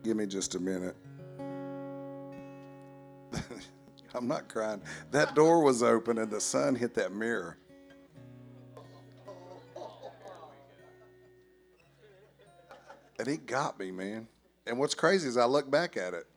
Give me just a minute. I'm not crying. That door was open and the sun hit that mirror. And it got me, man. And what's crazy is I look back at it.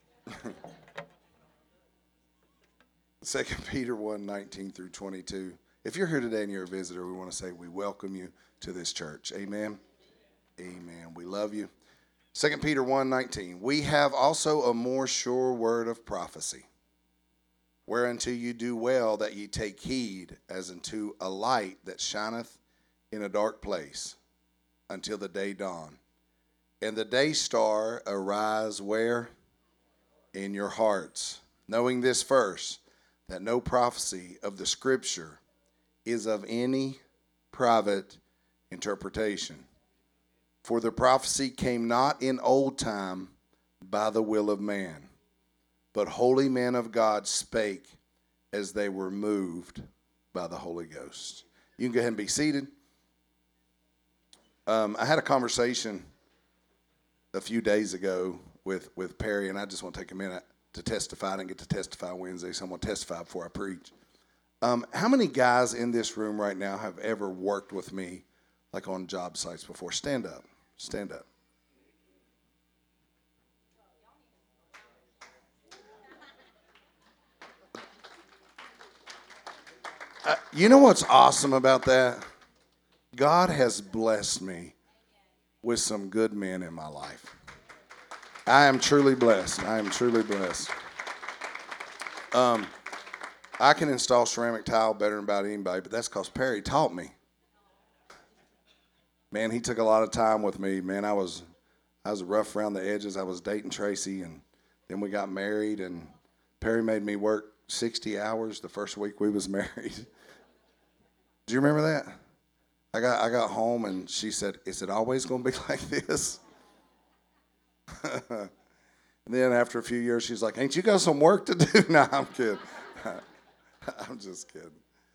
2 Peter 1:19 through 22. If you're here today and you're a visitor, we want to say we welcome you to this church. Amen. Amen. We love you. 2 Peter 1:19. We have also a more sure word of prophecy, whereunto you do well that ye take heed, as unto a light that shineth in a dark place, until the day dawn. And the day star arise where? In your hearts. Knowing this first, that no prophecy of the Scripture is of any private interpretation. For the prophecy came not in old time by the will of man, but holy men of God spake as they were moved by the Holy Ghost. You can go ahead and be seated. I had a conversation a few days ago with Perry, and I just want to take a minute to testify. I didn't get to testify Wednesday, so I'm going to testify before I preach. How many guys in this room right now have ever worked with me, like on job sites before? Stand up. Stand up. You know what's awesome about that? God has blessed me with some good men in my life. I am truly blessed. I am truly blessed. I can install ceramic tile better than about anybody, but that's because Perry taught me. Man, he took a lot of time with me. Man, I was rough around the edges. I was dating Tracy, and then we got married, and Perry made me work 60 hours the first week we was married. Do you remember that? I got home, and she said, "Is it always going to be like this?" And then after a few years, she's like, "Ain't you got some work to do?" No, I'm kidding. I'm just kidding.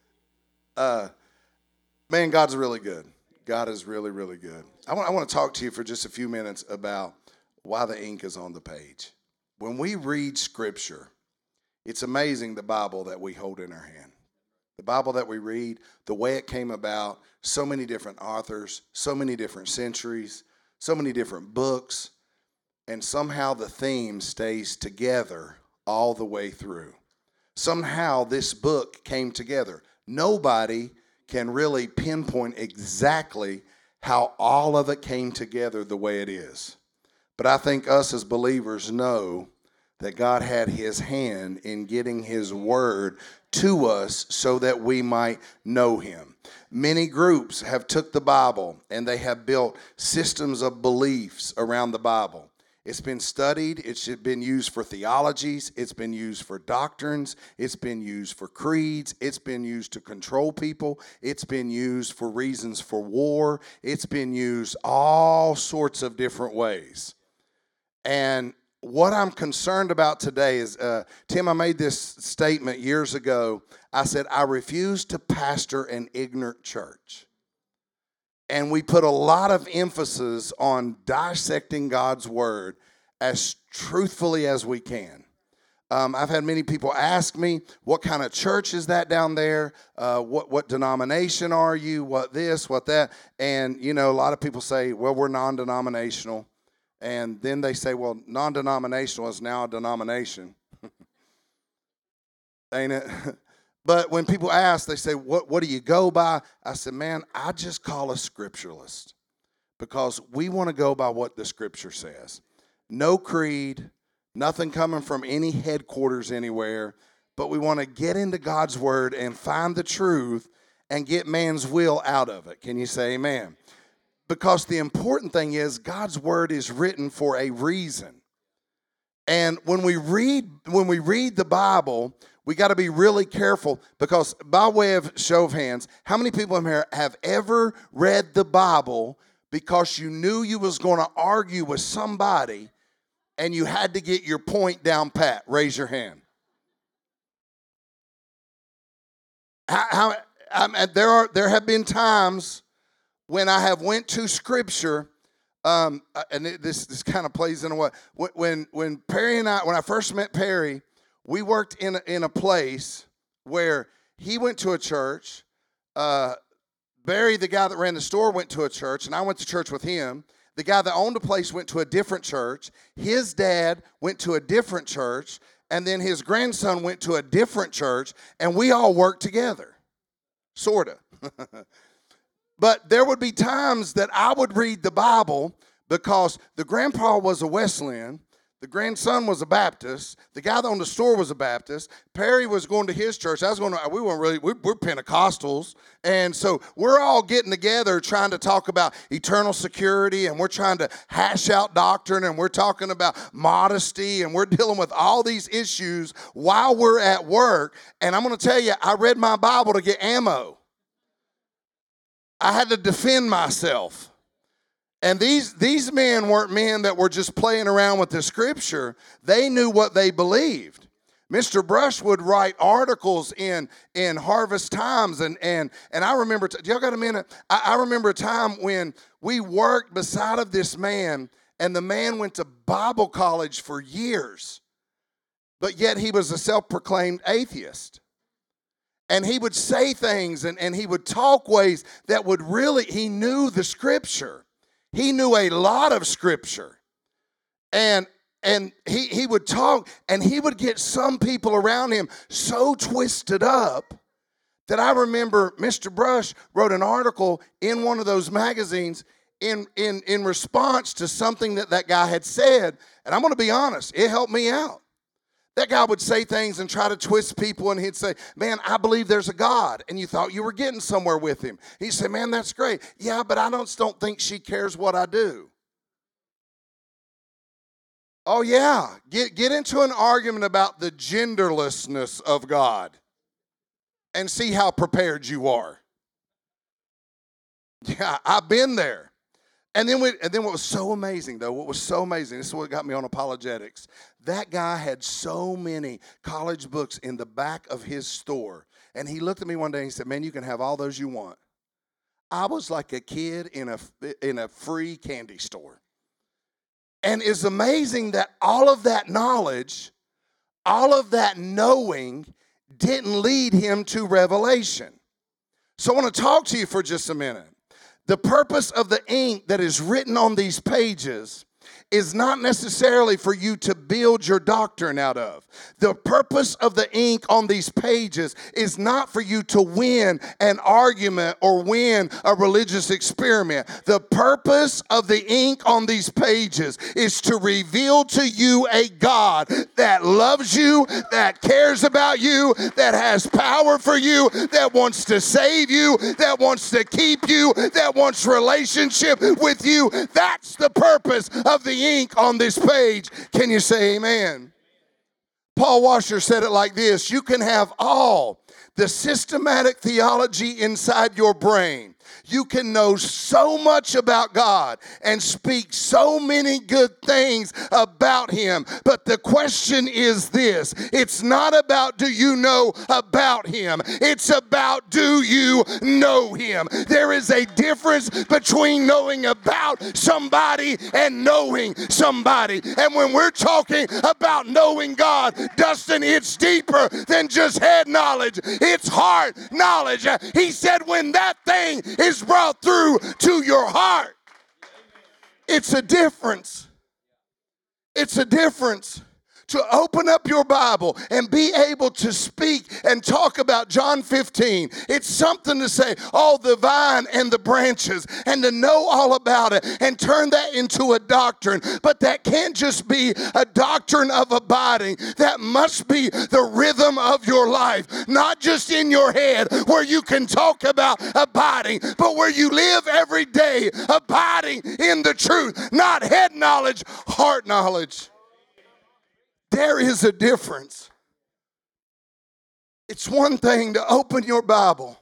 Man, God's really good. God is really, really good. I want to talk to you for just a few minutes about why the ink is on the page. When we read Scripture, it's amazing the Bible that we hold in our hand. The Bible that we read, the way it came about, so many different authors, so many different centuries, so many different books, and somehow the theme stays together all the way through. Somehow this book came together. Nobody can really pinpoint exactly how all of it came together the way it is. But I think us as believers know that God had his hand in getting his word to us so that we might know him. Many groups have took the Bible and they have built systems of beliefs around the Bible. It's been studied, it's been used for theologies, it's been used for doctrines, it's been used for creeds, it's been used to control people, it's been used for reasons for war, it's been used all sorts of different ways. And what I'm concerned about today is, Tim, I made this statement years ago. I said, I refuse to pastor an ignorant church. And we put a lot of emphasis on dissecting God's word as truthfully as we can. I've had many people ask me, what kind of church is that down there? What denomination are you? What this, what that? And, you know, a lot of people say, well, we're non-denominational. And then they say, well, non-denominational is now a denomination. Ain't it? But when people ask, they say, what do you go by? I said, man, I just call us scripturalists because we want to go by what the Scripture says. No creed, nothing coming from any headquarters anywhere, but we want to get into God's word and find the truth and get man's will out of it. Can you say amen? Because the important thing is God's word is written for a reason. And when we read the Bible, we got to be really careful because by way of show of hands, how many people in here have ever read the Bible because you knew you was going to argue with somebody and you had to get your point down pat? Raise your hand. There have been times when I have went to Scripture This kind of plays in a way. When Perry and when I first met Perry, we worked in a place where he went to a church. Barry, the guy that ran the store, went to a church, and I went to church with him. The guy that owned the place went to a different church. His dad went to a different church, and then his grandson went to a different church, and we all worked together, sort of. But there would be times that I would read the Bible because the grandpa was a Wesleyan, the grandson was a Baptist, the guy that owned the store was a Baptist, Perry was going to his church. We're Pentecostals, and so we're all getting together trying to talk about eternal security, and we're trying to hash out doctrine, and we're talking about modesty, and we're dealing with all these issues while we're at work. And I'm going to tell you, I read my Bible to get ammo. I had to defend myself. And these men weren't men that were just playing around with the scripture. They knew what they believed. Mr. Brush would write articles in Harvest Times, and I remember, y'all got a minute? I remember a time when we worked beside of this man, and the man went to Bible college for years, but yet he was a self-proclaimed atheist. And he would say things and he would talk ways that would really, he knew the scripture. He knew a lot of scripture. And he would talk, and he would get some people around him so twisted up that I remember Mr. Brush wrote an article in one of those magazines in response to something that guy had said. And I'm going to be honest, it helped me out. That guy would say things and try to twist people, and he'd say, man, I believe there's a God. And you thought you were getting somewhere with him. He'd say, man, that's great. Yeah, but I don't think she cares what I do. Oh, yeah. Get into an argument about the genderlessness of God and see how prepared you are. Yeah, I've been there. And then what was so amazing, though, this is what got me on apologetics. That guy had so many college books in the back of his store. And he looked at me one day and he said, man, you can have all those you want. I was like a kid in a free candy store. And it's amazing that all of that knowledge, all of that knowing didn't lead him to revelation. So I want to talk to you for just a minute. The purpose of the ink that is written on these pages is not necessarily for you to build your doctrine out of. The purpose of the ink on these pages is not for you to win an argument or win a religious experiment. The purpose of the ink on these pages is to reveal to you a God that loves you, that cares about you, that has power for you, that wants to save you, that wants to keep you, that wants relationship with you. That's the purpose of the ink on this page. Can you say amen? Paul Washer said it like this: you can have all the systematic theology inside your brain. You can know so much about God and speak so many good things about Him. But the question is this: it's not about do you know about Him. It's about do you know Him. There is a difference between knowing about somebody and knowing somebody. And when we're talking about knowing God, Dustin, it's deeper than just head knowledge. It's heart knowledge. He said when that thing is brought through to your heart, it's a difference. It's a difference to open up your Bible and be able to speak and talk about John 15. It's something to say, oh, the vine and the branches, and to know all about it and turn that into a doctrine. But that can't just be a doctrine of abiding. That must be the rhythm of your life, not just in your head where you can talk about abiding, but where you live every day abiding in the truth, not head knowledge, heart knowledge. There is a difference. It's one thing to open your Bible.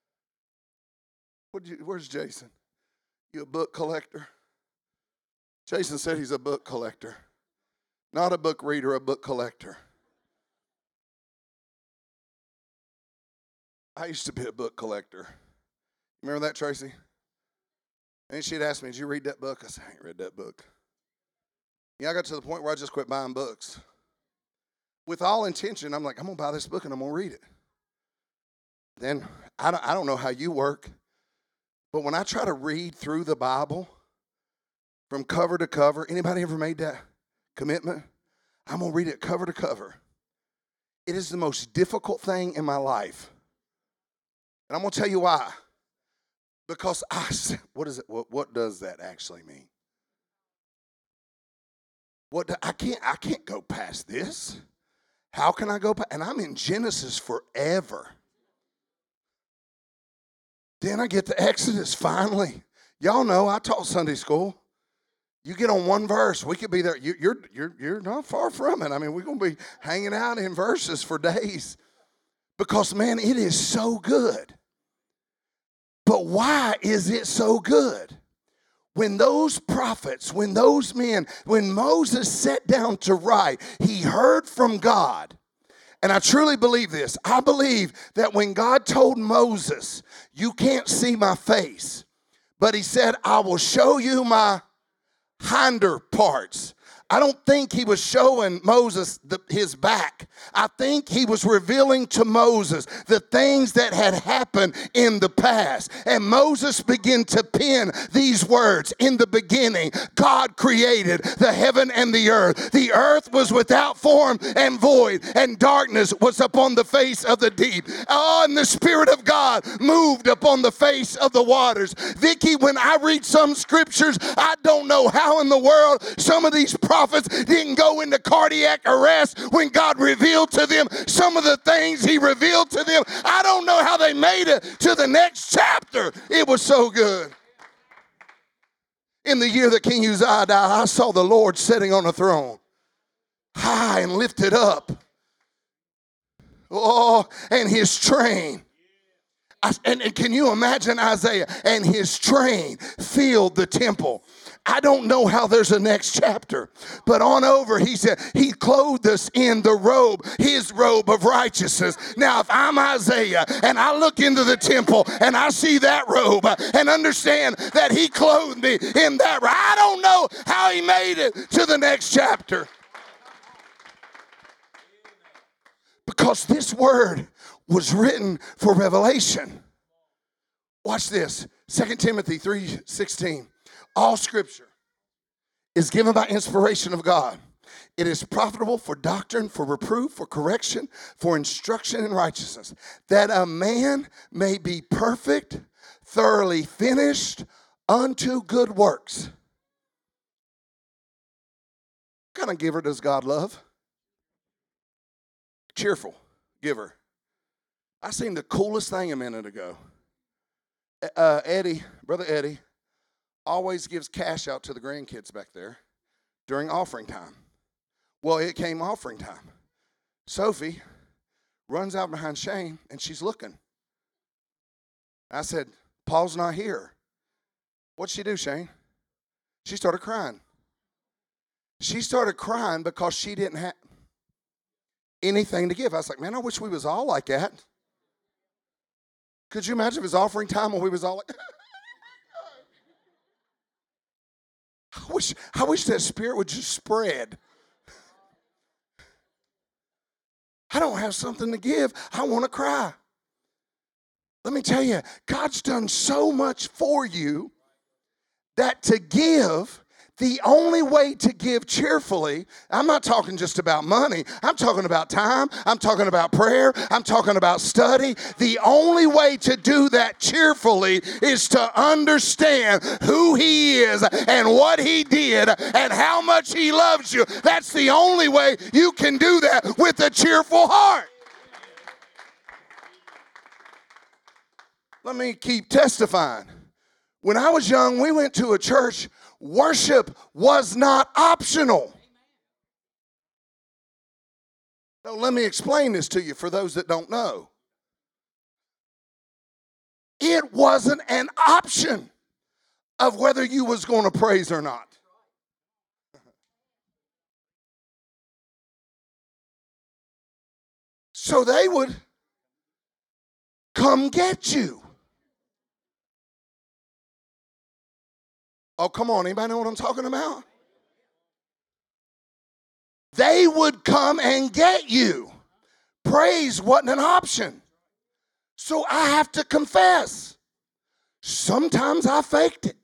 Where's Jason? You a book collector? Jason said he's a book collector. Not a book reader, a book collector. I used to be a book collector. Remember that, Tracy? And she'd ask me, did you read that book? I said, I ain't read that book. Yeah, I got to the point where I just quit buying books. With all intention, I'm like, I'm going to buy this book and I'm going to read it. Then, I don't know how you work, but when I try to read through the Bible from cover to cover, anybody ever made that commitment? I'm going to read it cover to cover. It is the most difficult thing in my life. And I'm going to tell you why. Because what does that actually mean? I can't go past this. How can I go past? And I'm in Genesis forever. Then I get to Exodus finally. Y'all know I taught Sunday school. You get on one verse, we could be there. You're not far from it. I mean, we're going to be hanging out in verses for days. Because, man, it is so good. But why is it so good? When those prophets, when those men, when Moses sat down to write, he heard from God. And I truly believe this. I believe that when God told Moses, you can't see my face, but he said, I will show you my hinder parts. I don't think he was showing Moses his back. I think he was revealing to Moses the things that had happened in the past. And Moses began to pen these words. In the beginning, God created the heaven and the earth. The earth was without form and void, and darkness was upon the face of the deep. Oh, and the Spirit of God moved upon the face of the waters. Vicky, when I read some scriptures, I don't know how in the world some of these prophets didn't go into cardiac arrest when God revealed to them some of the things he revealed to them. I don't know how they made it to the next chapter. It was so good. In the year that King Uzziah died, I saw the Lord sitting on a throne, high and lifted up. Oh, and his train. And can you imagine Isaiah? And his train filled the temple. I don't know how there's a next chapter, but on over, he said, he clothed us in the robe, his robe of righteousness. Now, if I'm Isaiah and I look into the temple and I see that robe and understand that he clothed me in that, I don't know how he made it to the next chapter. Because this word was written for revelation. Watch this. 2 Timothy 3:16. All scripture is given by inspiration of God. It is profitable for doctrine, for reproof, for correction, for instruction in righteousness, that a man may be perfect, thoroughly finished unto good works. What kind of giver does God love? Cheerful giver. I seen the coolest thing a minute ago. Brother Eddie, always gives cash out to the grandkids back there during offering time. Well, it came offering time. Sophie runs out behind Shane, and she's looking. I said, Paul's not here. What'd she do, Shane? She started crying. She started crying because she didn't have anything to give. I was like, man, I wish we was all like that. Could you imagine if it was offering time and we was all like, I wish that spirit would just spread. I don't have something to give. I want to cry. Let me tell you, God's done so much for you that to give, the only way to give cheerfully, I'm not talking just about money. I'm talking about time. I'm talking about prayer. I'm talking about study. The only way to do that cheerfully is to understand who he is and what he did and how much he loves you. That's the only way you can do that with a cheerful heart. Let me keep testifying. When I was young, we went to a church. Worship was not optional. Now, let me explain this to you for those that don't know. It wasn't an option of whether you was going to praise or not. So they would come get you. Oh, come on. Anybody know what I'm talking about? They would come and get you. Praise wasn't an option. So I have to confess, sometimes I faked it.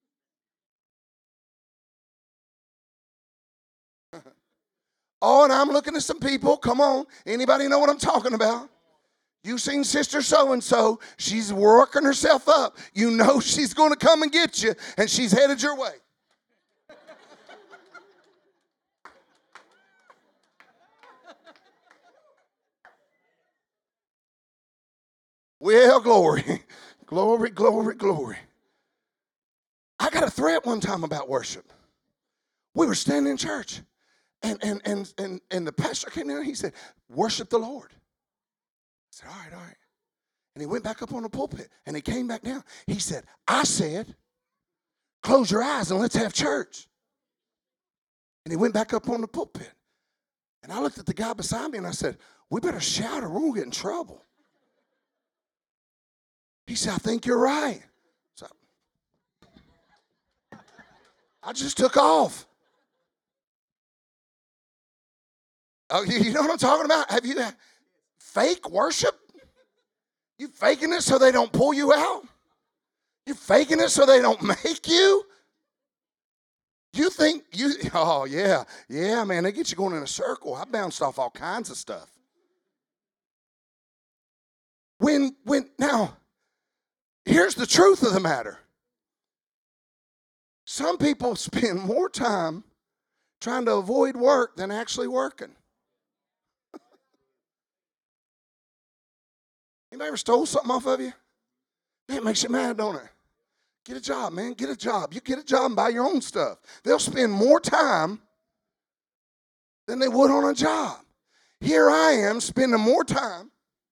Oh, and I'm looking at some people. Come on. Anybody know what I'm talking about? You've seen Sister So-and-so. She's working herself up. You know she's going to come and get you, and she's headed your way. Well, glory. Glory, glory, glory. I got a threat one time about worship. We were standing in church, and the pastor came in and he said, worship the Lord. I said, all right, all right. And he went back up on the pulpit, and he came back down. He said, I said, close your eyes and let's have church. And he went back up on the pulpit. And I looked at the guy beside me, and I said, we better shout or we'll get in trouble. He said, I think you're right. So I just took off. Oh, you know what I'm talking about? Have you fake worship? You faking it so they don't pull you out? You faking it so they don't make you? You think oh yeah, man, they get you going in a circle. I bounced off all kinds of stuff. Now, here's the truth of the matter. Some people spend more time trying to avoid work than actually working. Anybody ever stole something off of you? Man, it makes you mad, don't it? Get a job, man. Get a job. You get a job and buy your own stuff. They'll spend more time than they would on a job. Here I am spending more time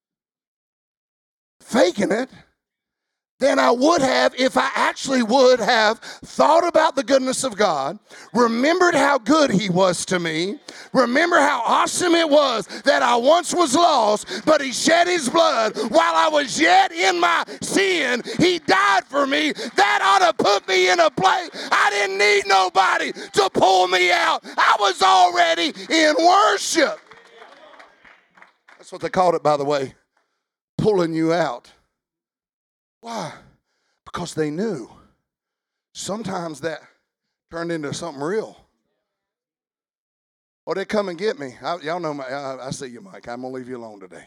faking it than I would have if I actually would have thought about the goodness of God, remembered how good he was to me, remember how awesome it was that I once was lost, but he shed his blood while I was yet in my sin. He died for me. That ought to put me in a place. I didn't need nobody to pull me out. I was already in worship. That's what they called it, by the way, pulling you out. Why? Because they knew. Sometimes that turned into something real. Or they come and get me. Y'all know, I see you, Mike. I'm going to leave you alone today.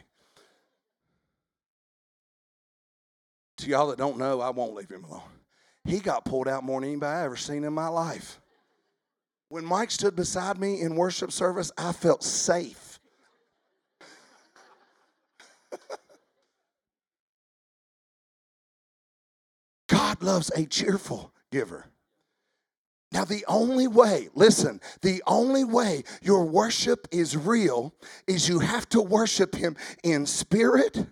To y'all that don't know, I won't leave him alone. He got pulled out more than anybody I ever seen in my life. When Mike stood beside me in worship service, I felt safe. God loves a cheerful giver. Now, the only way your worship is real is you have to worship him in spirit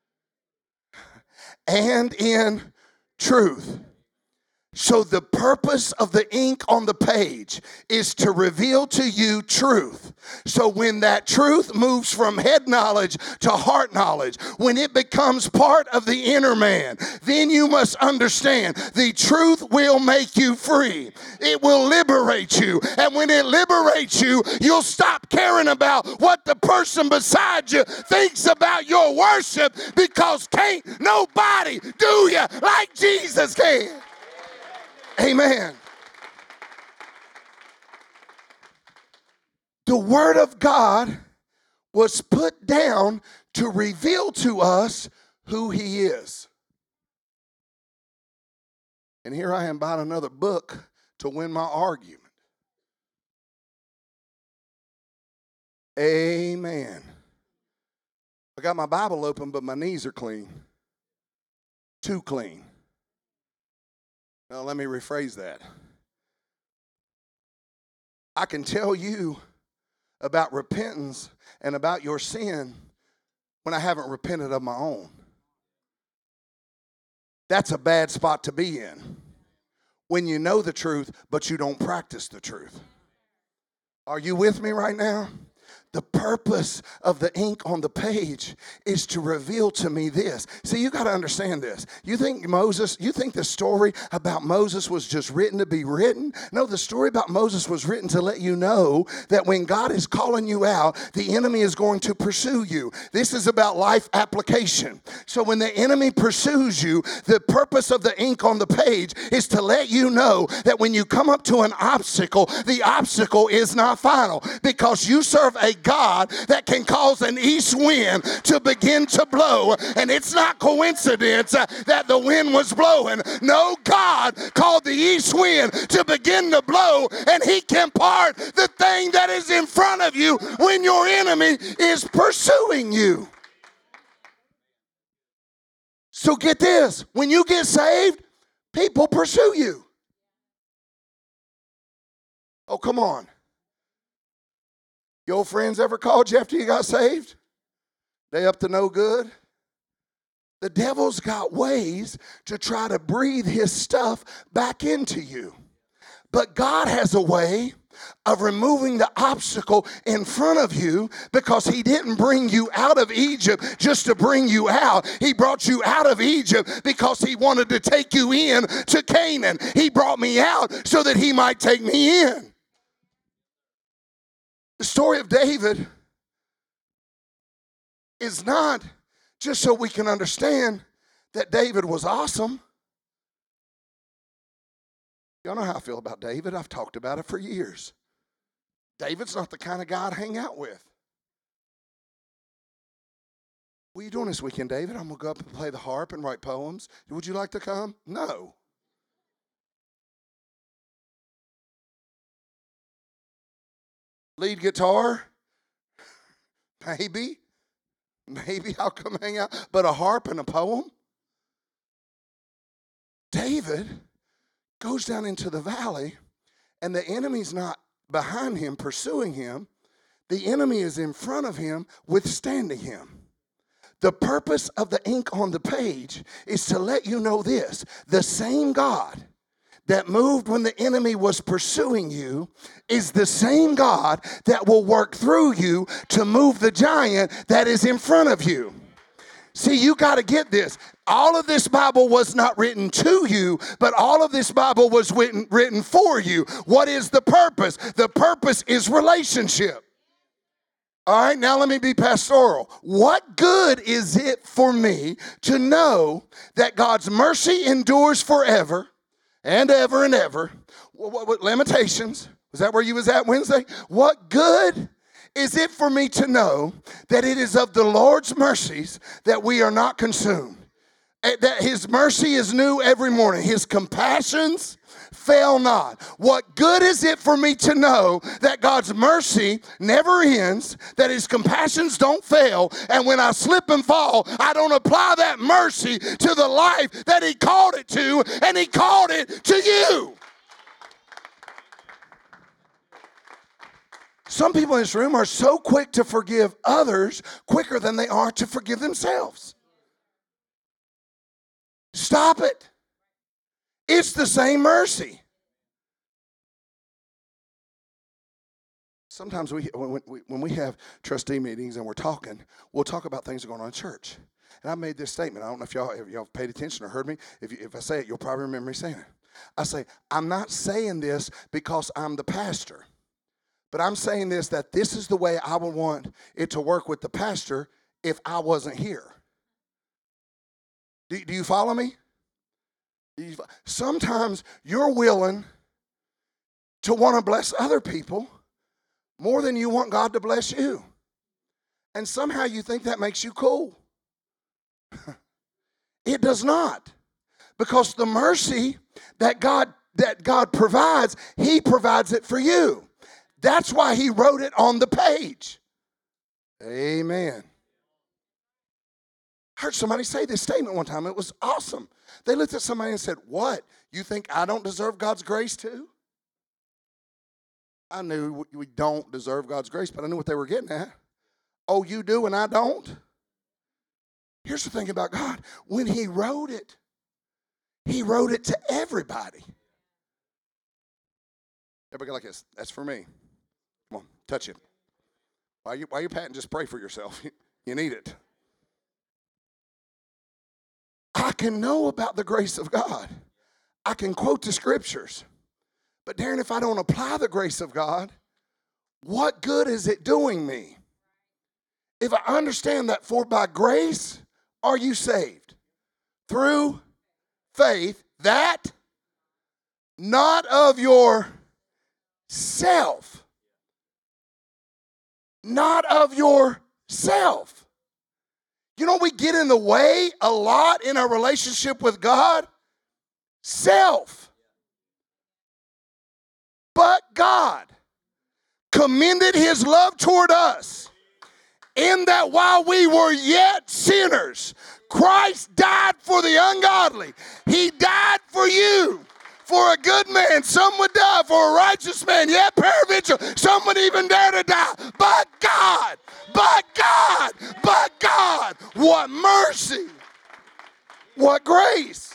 and in truth. So the purpose of the ink on the page is to reveal to you truth. So when that truth moves from head knowledge to heart knowledge, when it becomes part of the inner man, then you must understand the truth will make you free. It will liberate you. And when it liberates you, you'll stop caring about what the person beside you thinks about your worship, because can't nobody do you like Jesus can. Amen. The Word of God was put down to reveal to us who he is. And here I am about another book to win my argument. Amen. I got my Bible open, but my knees are clean. Too clean. Now, let me rephrase that. I can tell you about repentance and about your sin when I haven't repented of my own. That's a bad spot to be in. When you know the truth, but you don't practice the truth. Are you with me right now? The purpose of the ink on the page is to reveal to me this. See, you got to understand this. You think the story about Moses was just written to be written? No, the story about Moses was written to let you know that when God is calling you out, the enemy is going to pursue you. This is about life application. So when the enemy pursues you, the purpose of the ink on the page is to let you know that when you come up to an obstacle, the obstacle is not final, because you serve a God that can cause an east wind to begin to blow. And it's not coincidence that the wind was blowing. No, God called the east wind to begin to blow, and he can part the thing that is in front of you when your enemy is pursuing you. So get this, when you get saved, people pursue you. Oh, come on. Your friends ever called you after you got saved? They up to no good? The devil's got ways to try to breathe his stuff back into you. But God has a way of removing the obstacle in front of you, because he didn't bring you out of Egypt just to bring you out. He brought you out of Egypt because he wanted to take you in to Canaan. He brought me out so that he might take me in. The story of David is not just so we can understand that David was awesome. Y'all know how I feel about David. I've talked about it for years. David's not the kind of guy I'd hang out with. What are you doing this weekend, David? I'm going to go up and play the harp and write poems. Would you like to come? No. Lead guitar? Maybe I'll come hang out. But a harp and a poem? David goes down into the valley, and the enemy's not behind him pursuing him. The enemy is in front of him withstanding him. The purpose of the ink on the page is to let you know this: the same God that moved when the enemy was pursuing you is the same God that will work through you to move the giant that is in front of you. See, you got to get this. All of this Bible was not written to you, but all of this Bible was written for you. What is the purpose? The purpose is relationship. All right, now let me be pastoral. What good is it for me to know that God's mercy endures forever and ever and ever? What Lamentations? Was that where you was at Wednesday? What good is it for me to know that it is of the Lord's mercies that we are not consumed? That his mercy is new every morning. His compassions fail not. What good is it for me to know that God's mercy never ends, that his compassions don't fail, and when I slip and fall, I don't apply that mercy to the life that he called it to, and he called it to you. Some people in this room are so quick to forgive others quicker than they are to forgive themselves. Stop it. It's the same mercy. Sometimes when we have trustee meetings and we're talking, we'll talk about things that are going on in church. And I made this statement. I don't know if y'all paid attention or heard me. If I say it, you'll probably remember me saying it. I say, I'm not saying this because I'm the pastor. But I'm saying that this is the way I would want it to work with the pastor if I wasn't here. Do you follow me? Sometimes you're willing to want to bless other people more than you want God to bless you. And somehow you think that makes you cool. It does not. Because the mercy that God provides, he provides it for you. That's why he wrote it on the page. Amen. I heard somebody say this statement one time. It was awesome. They looked at somebody and said, "What? You think I don't deserve God's grace too?" I knew we don't deserve God's grace, but I knew what they were getting at. Oh, you do and I don't? Here's the thing about God. When he wrote it to everybody. Everybody go like this. That's for me. Come on, touch it. While you're patting, just pray for yourself. You need it. I can know about the grace of God. I can quote the scriptures. But Darren, if I don't apply the grace of God, what good is it doing me? If I understand that for by grace are you saved through faith, that not of yourself. Not of yourself. You know, we get in the way a lot in our relationship with God. Self. But God commended his love toward us in that while we were yet sinners, Christ died for the ungodly. He died for you. For a good man, some would die. For a righteous man, yet peradventure, some would even dare to die. But God, what mercy, what grace.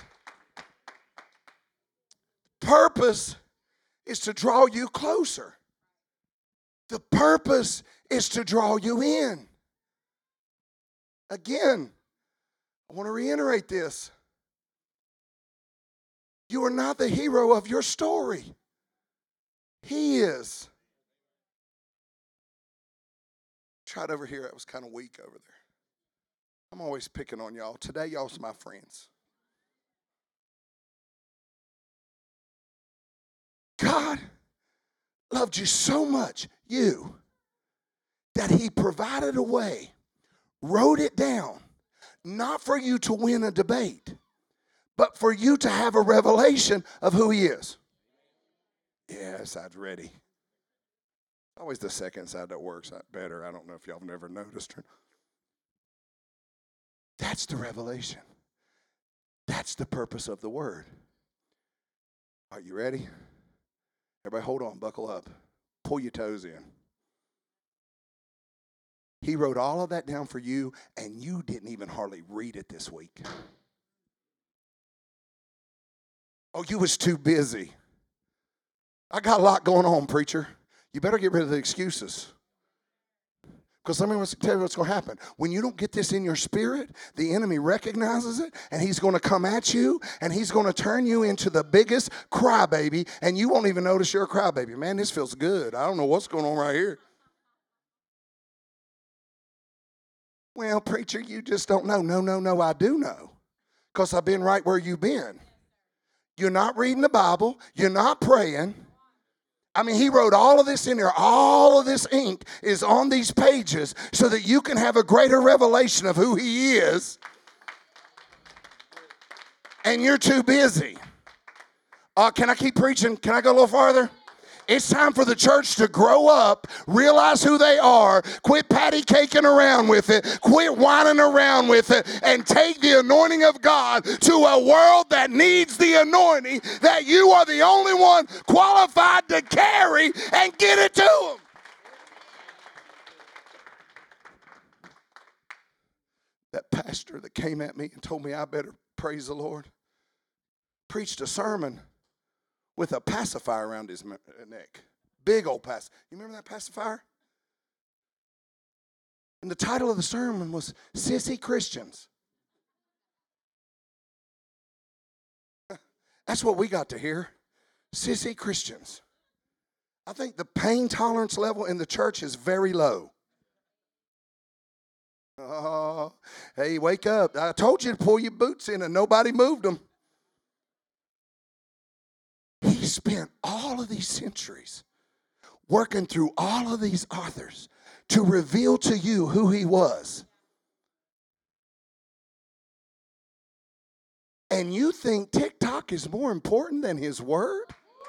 Purpose is to draw you closer. The purpose is to draw you in. Again, I want to reiterate this. You are not the hero of your story. He is. Tried over here. It was kind of weak over there. I'm always picking on y'all. Today, y'all's my friends. God loved you so much, you, that he provided a way, wrote it down, not for you to win a debate, but for you to have a revelation of who he is. Yeah, that side's ready. Always the second side that works better. I don't know if y'all have never noticed. That's the revelation. That's the purpose of the word. Are you ready? Everybody hold on, buckle up. Pull your toes in. He wrote all of that down for you, and you didn't even hardly read it this week. Oh, you was too busy. I got a lot going on, preacher. You better get rid of the excuses. Because let me tell you what's going to happen. When you don't get this in your spirit, the enemy recognizes it, and he's going to come at you, and he's going to turn you into the biggest crybaby, and you won't even notice you're a crybaby. Man, this feels good. I don't know what's going on right here. Well, preacher, you just don't know. No, I do know. Because I've been right where you've been. You're not reading the Bible. You're not praying. I mean, he wrote all of this in there. All of this ink is on these pages so that you can have a greater revelation of who he is. And you're too busy. Can I keep preaching? Can I go a little farther? It's time for the church to grow up, realize who they are, quit patty caking around with it, quit whining around with it, and take the anointing of God to a world that needs the anointing that you are the only one qualified to carry, and get it to them. That pastor that came at me and told me I better praise the Lord preached a sermon with a pacifier around his neck. Big old pacifier. You remember that pacifier? And the title of the sermon was Sissy Christians. That's what we got to hear. Sissy Christians. I think the pain tolerance level in the church is very low. Oh, hey, wake up. I told you to pull your boots in and nobody moved them. He spent all of these centuries working through all of these authors to reveal to you who he was. And you think TikTok is more important than his word?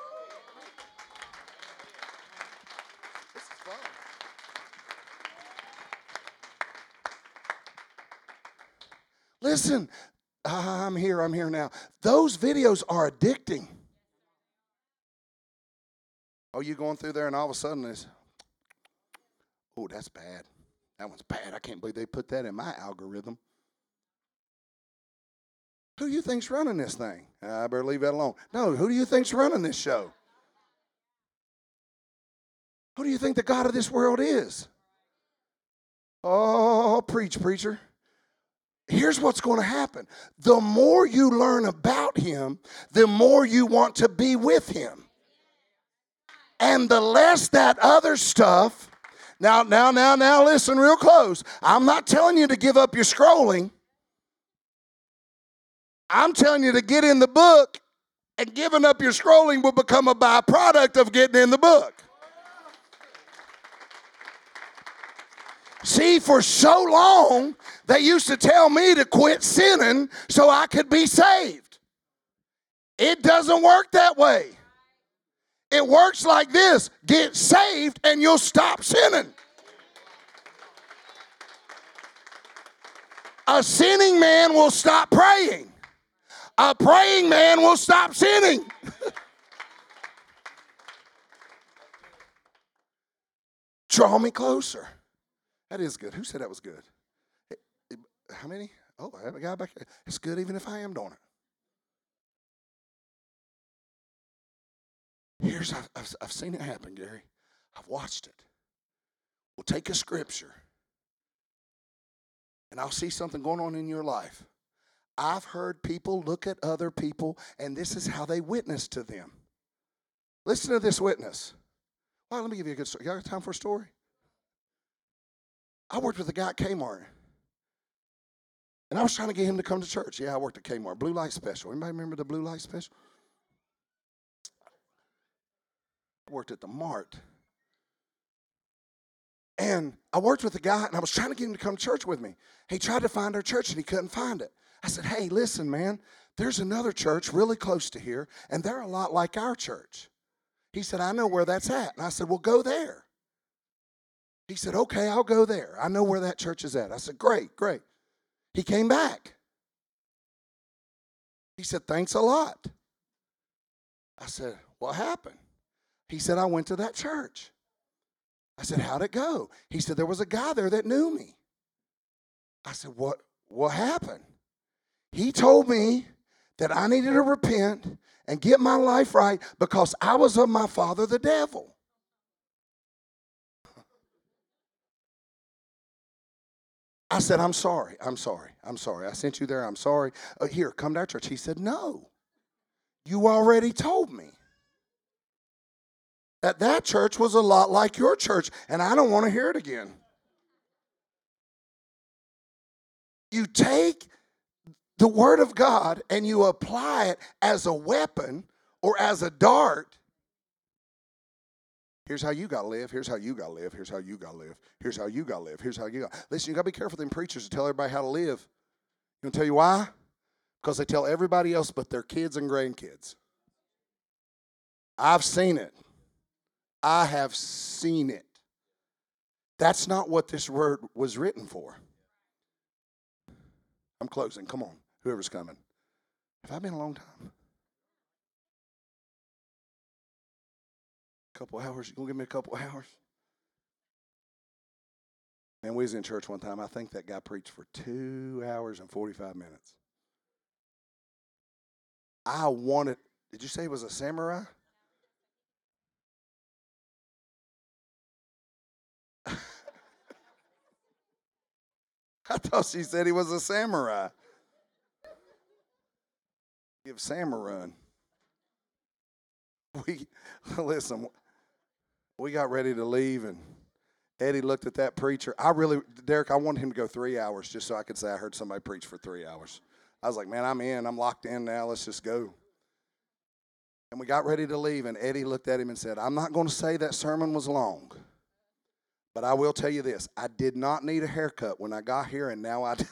This is fun. Listen, I'm here now. Those videos are addicting. Oh, you going through there and all of a sudden it's, oh, that's bad. That one's bad. I can't believe they put that in my algorithm. Who do you think's running this thing? I better leave that alone. No, who do you think's running this show? Who do you think the God of this world is? Oh, preach, preacher. Here's what's going to happen. The more you learn about him, the more you want to be with him. And the less that other stuff. Now, listen real close. I'm not telling you to give up your scrolling. I'm telling you to get in the book, and giving up your scrolling will become a byproduct of getting in the book. See, for so long, they used to tell me to quit sinning so I could be saved. It doesn't work that way. It works like this: get saved and you'll stop sinning. A sinning man will stop praying. A praying man will stop sinning. Draw me closer. That is good. Who said that was good? How many? Oh, I have a guy back there. It's good even if I am doing it. I've seen it happen, Gary. I've watched it. We'll take a scripture, and I'll see something going on in your life. I've heard people look at other people, and this is how they witness to them. Listen to this witness. Well, let me give you a good story. You got time for a story? I worked with a guy at Kmart, and I was trying to get him to come to church. Yeah, I worked at Kmart. Blue light special. Anybody remember the blue light special? I worked at the Mart. And I worked with a guy, and I was trying to get him to come to church with me. He tried to find our church, and he couldn't find it. I said, hey, listen, man, there's another church really close to here, and they're a lot like our church. He said, I know where that's at. And I said, well, go there. He said, okay, I'll go there. I know where that church is at. I said, great. He came back. He said, thanks a lot. I said, what happened? He said, I went to that church. I said, how'd it go? He said, there was a guy there that knew me. I said, what happened? He told me that I needed to repent and get my life right because I was of my father, the devil. I said, I'm sorry. I sent you there. I'm sorry. Here, come to our church. He said, no, you already told me that church was a lot like your church, and I don't want to hear it again. You take the word of God and you apply it as a weapon or as a dart. Here's how you got to live. Here's how you got to live. Here's how you got to live. Here's how you got to live. Here's how you got. Listen, you got to be careful with them preachers to tell everybody how to live. You want to tell you why? Because they tell everybody else but their kids and grandkids. I've seen it. I have seen it. That's not what this word was written for. I'm closing. Come on, whoever's coming. Have I been a long time? A couple hours. You gonna give me a couple hours? Man, we was in church one time. I think that guy preached for 2 hours and 45 minutes. I wanted, did you say he was a samurai? I thought she said he was a samurai. Give Sam a run. Listen, we got ready to leave, and Eddie looked at that preacher. Derek, I wanted him to go 3 hours just so I could say I heard somebody preach for 3 hours. I was like, man, I'm in. I'm locked in now. Let's just go. And we got ready to leave, and Eddie looked at him and said, I'm not going to say that sermon was long, but I will tell you this. I did not need a haircut when I got here, and now I do.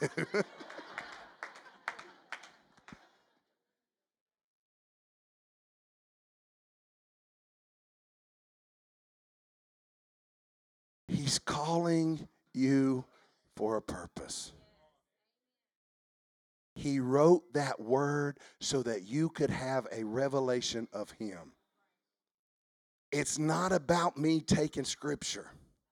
He's calling you for a purpose. He wrote that word so that you could have a revelation of him. It's not about me taking scripture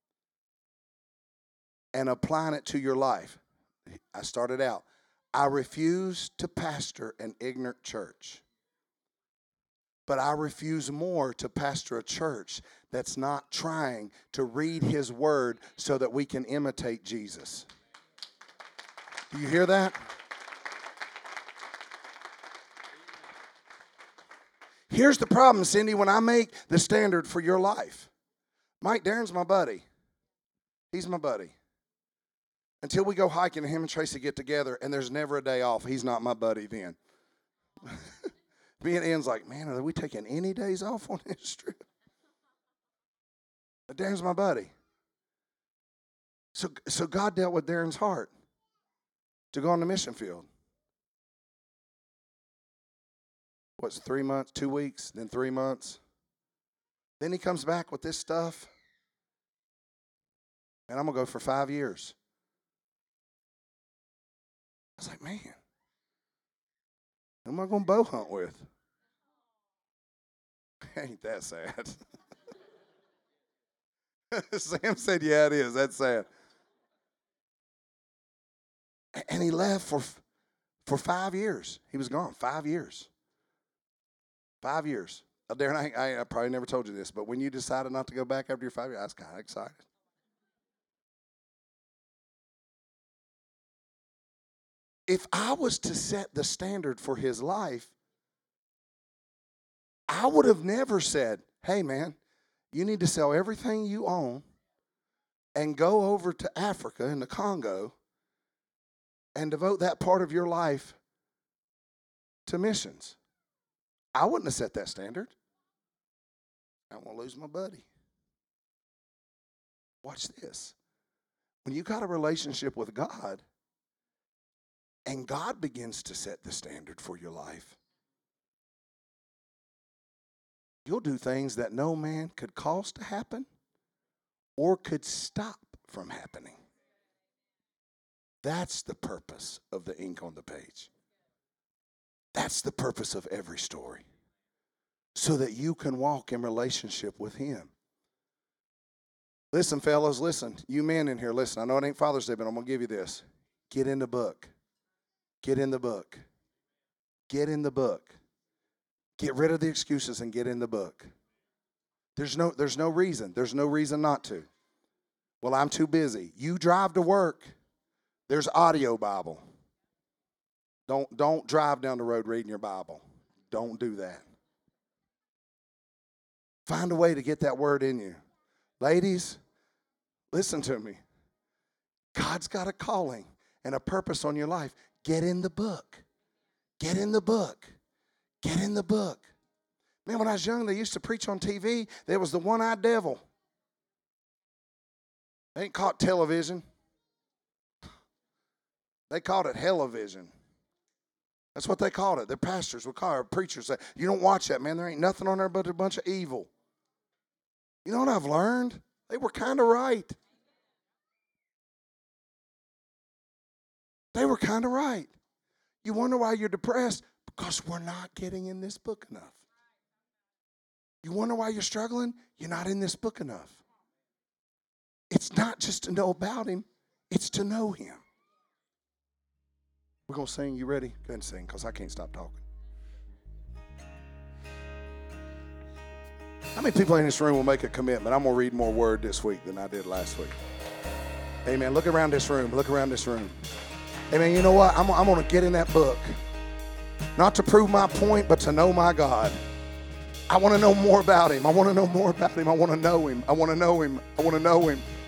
and applying it to your life. I started out, I refuse to pastor an ignorant church. But I refuse more to pastor a church that's not trying to read his word so that we can imitate Jesus. Do you hear that? Here's the problem, Cindy, when I make the standard for your life. Mike Darren's my buddy. He's my buddy. Until we go hiking and him and Tracy get together and there's never a day off, he's not my buddy then. Me and Ian's like, man, are we taking any days off on this trip? But Darren's my buddy. So God dealt with Darren's heart to go on the mission field. What's 3 months, 2 weeks, then 3 months? Then he comes back with this stuff. And I'm going to go for 5 years. I was like, man, who am I going to bow hunt with? Ain't that sad? Sam said, yeah, it is. That's sad. And he left for 5 years. He was gone 5 years. 5 years. Darren, I probably never told you this, but when you decided not to go back after your 5 years, I was kind of excited. If I was to set the standard for his life, I would have never said, hey, man, you need to sell everything you own and go over to Africa in the Congo and devote that part of your life to missions. I wouldn't have set that standard. I don't want to lose my buddy. Watch this. When you got a relationship with God and God begins to set the standard for your life, you'll do things that no man could cause to happen or could stop from happening. That's the purpose of the ink on the page. That's the purpose of every story. So that you can walk in relationship with him. Listen, fellas, listen. You men in here, listen. I know it ain't Father's Day, but I'm going to give you this. Get in the book. Get in the book. Get in the book. Get rid of the excuses and get in the book. There's no reason. There's no reason not to. Well, I'm too busy. You drive to work. There's audio Bible. Don't drive down the road reading your Bible. Don't do that. Find a way to get that word in you. Ladies, listen to me. God's got a calling and a purpose on your life. Get in the book. Get in the book. Get in the book. Man, when I was young, they used to preach on TV. There was the one-eyed devil. They ain't caught television. They called it hell-o-vision. That's what they called it. Their pastors would call it. Preachers say, you don't watch that, man. There ain't nothing on there but a bunch of evil. You know what I've learned? They were kind of right. They were kind of right. You wonder why you're depressed? Because we're not getting in this book enough. You wonder why you're struggling? You're not in this book enough. It's not just to know about him. It's to know him. We're going to sing. You ready? Go ahead and sing because I can't stop talking. How many people in this room will make a commitment? I'm going to read more word this week than I did last week. Amen. Look around this room. Look around this room. Amen. You know what? I'm going to get in that book. Not to prove my point, but to know my God. I want to know more about him. I want to know more about him. I want to know him. I want to know him. I want to know him.